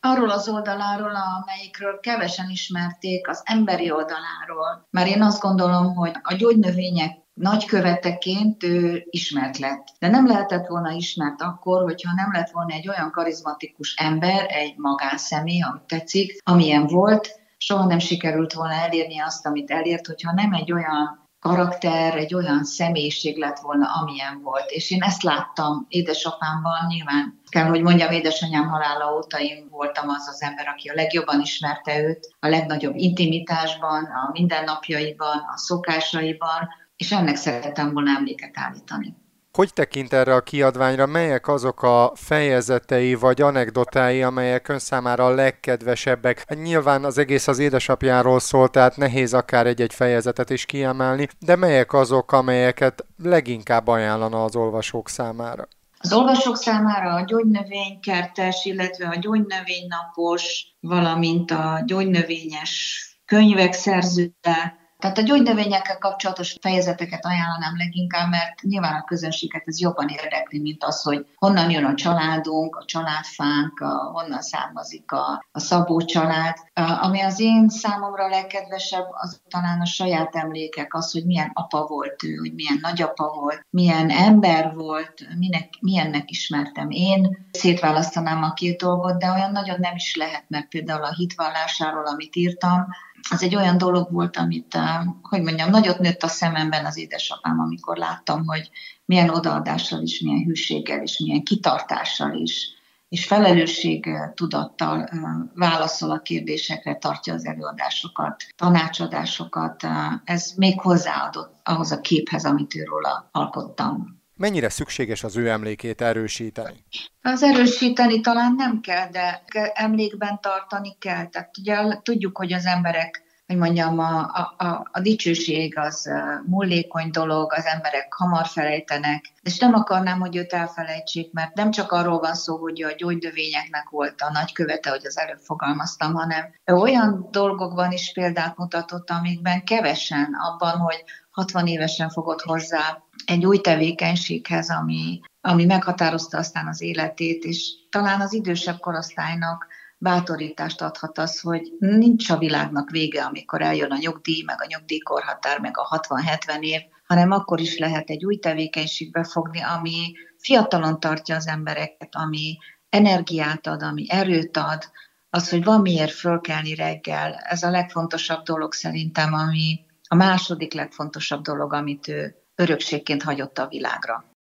Arról az oldaláról, amelyikről kevesen ismerték, az emberi oldaláról. Mert én azt gondolom, hogy a gyógynövények nagyköveteként ő ismert lett. De nem lehetett volna ismert akkor, hogyha nem lett volna egy olyan karizmatikus ember, egy magánszemély, amit tetszik, amilyen volt, soha nem sikerült volna elérni azt, amit elért, hogyha nem egy olyan karakter, egy olyan személyiség lett volna, amilyen volt. És én ezt láttam édesapámban, nyilván kell, hogy mondjam, édesanyám halála óta én voltam az az ember, aki a legjobban ismerte őt, a legnagyobb intimitásban, a mindennapjaiban, a szokásaiban, és ennek szerettem volna emléket állítani. Hogy tekint erre a kiadványra, melyek azok a fejezetei vagy anekdotái, amelyek ön számára a legkedvesebbek? Hát nyilván az egész az édesapjáról szól, tehát nehéz akár egy-egy fejezetet is kiemelni, de melyek azok, amelyeket leginkább ajánlana az olvasók számára? Az olvasók számára a gyógynövénykertes, illetve a gyógynövénynapos, valamint a gyógynövényes könyvek szerzője. Tehát a gyógynövényekkel kapcsolatos fejezeteket ajánlanám leginkább, mert nyilván a közönséget ez jobban érdekli, mint az, hogy honnan jön a családunk, a családfánk, honnan származik a Szabó család. Ami az én számomra a legkedvesebb, az talán a saját emlékek, az, hogy milyen apa volt ő, hogy milyen nagyapa volt, milyen ember volt, milyennek ismertem én. Szétválasztanám a két dolgot, de olyan nagyon nem is lehet, mert például a hitvallásáról, amit írtam, az egy olyan dolog volt, amit, hogy mondjam, nagyot nőtt a szememben az édesapám, amikor láttam, hogy milyen odaadással is, milyen hűséggel is, milyen kitartással is, és felelősségtudattal válaszol a kérdésekre, tartja az előadásokat, tanácsadásokat. Ez még hozzáadott ahhoz a képhez, amit ő róla alkottam. Mennyire szükséges az ő emlékét erősíteni? Az erősíteni talán nem kell, de emlékben tartani kell. Tehát ugye tudjuk, hogy az emberek, hogy mondjam, a dicsőség az múlékony dolog, az emberek hamar felejtenek, és nem akarnám, hogy őt elfelejtsék, mert nem csak arról van szó, hogy a gyógynövényeknek volt a nagykövete, hogy az előbb fogalmaztam, hanem olyan dolgokban is példát mutatott, amikben kevesen abban, hogy 60 évesen fogott hozzá egy új tevékenységhez, ami meghatározta aztán az életét, és talán az idősebb korosztálynak bátorítást adhat az, hogy nincs a világnak vége, amikor eljön a nyugdíj, meg a nyugdíjkorhatár, meg a 60-70 év, hanem akkor is lehet egy új tevékenységbe fogni, ami fiatalon tartja az embereket, ami energiát ad, ami erőt ad, az, hogy van miért fölkelni reggel, ez a legfontosabb dolog szerintem, ami a második legfontosabb dolog, amit ő örökségként hagyott a világra.